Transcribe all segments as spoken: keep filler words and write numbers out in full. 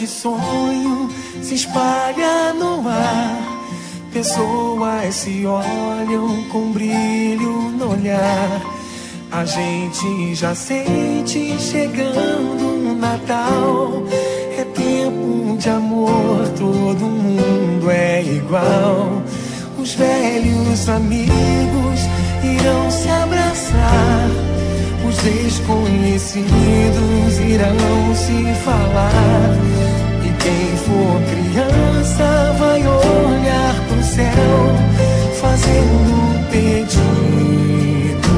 de sonho se espalha no ar. Pessoas se olham com brilho no olhar. A gente já sente chegando o Natal. É tempo de amor, todo mundo é igual. Os velhos amigos irão se abraçar. Os desconhecidos irão se falar. E quem for criança vai olhar pro céu, fazendo um pedido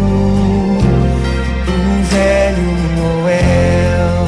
pro velho Noel.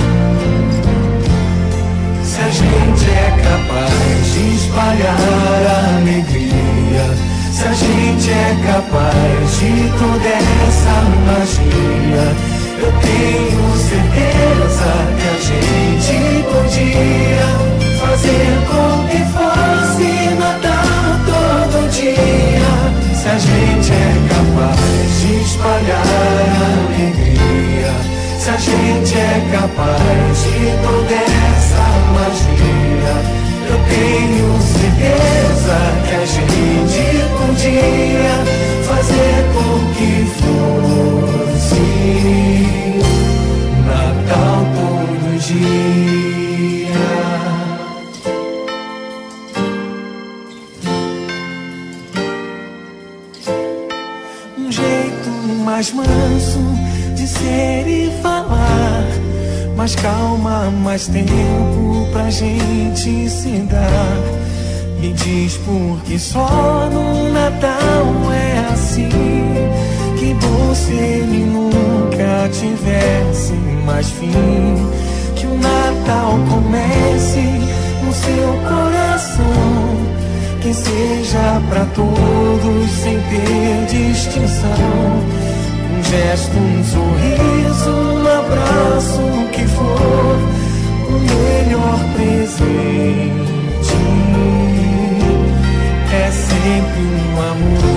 Se a gente é capaz de espalhar a alegria, se a gente é capaz de toda essa magia, eu tenho certeza que a gente podia fazer com que fosse Natal todo dia. Se a gente é capaz de espalhar a alegria, se a gente é capaz de toda essa magia, eu tenho certeza que a gente podia fazer com que fosse Natal todo dia. Um jeito mais manso de ser e falar, mais calma, mais tempo pra gente se dar. Me diz por que só no Natal é assim. Que bom se ele nunca tivesse mais fim. Que o Natal comece no seu coração, que seja pra todos sem ter distinção. Um gesto, um sorriso, um abraço, o que for, o melhor presente é sempre um amor.